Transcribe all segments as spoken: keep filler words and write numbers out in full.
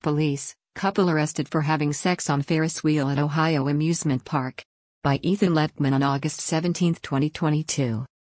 Police, couple arrested for having sex on Ferris wheel at Ohio amusement park. By Ethan Lettman on August seventeenth, twenty twenty-two.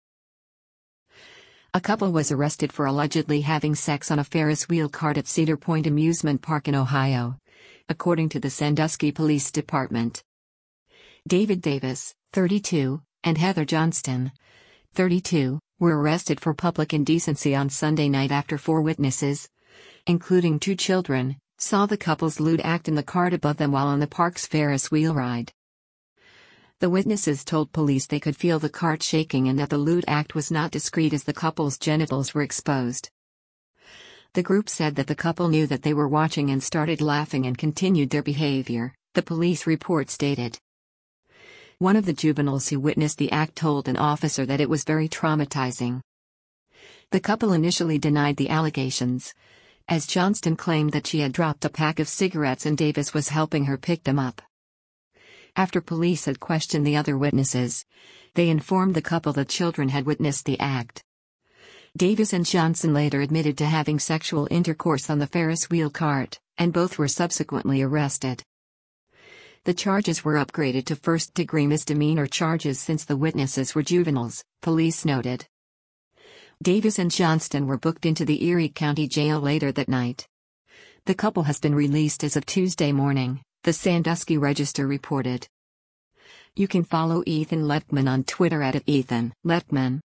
A couple was arrested for allegedly having sex on a Ferris wheel cart at Cedar Point Amusement Park in Ohio, according to the Sandusky Police Department. David Davis, thirty-two, and Heather Johnston, thirty-two, were arrested for public indecency on Sunday night after four witnesses, including two children, saw the couple's lewd act in the cart above them while on the park's Ferris wheel ride. The witnesses told police they could feel the cart shaking and that the lewd act was not discreet as the couple's genitals were exposed. The group said that the couple knew that they were watching and started laughing and continued their behavior, the police report stated. One of the juveniles who witnessed the act told an officer that it was very traumatizing. The couple initially denied the allegations, as Johnston claimed that she had dropped a pack of cigarettes and Davis was helping her pick them up. After police had questioned the other witnesses, they informed the couple that children had witnessed the act. Davis and Johnson later admitted to having sexual intercourse on the Ferris wheel cart, and both were subsequently arrested. The charges were upgraded to first-degree misdemeanor charges since the witnesses were juveniles, police noted. Davis and Johnston were booked into the Erie County Jail later that night. The couple has been released as of Tuesday morning, the Sandusky Register reported. You can follow Ethan Lettman on Twitter at Ethan Lettman.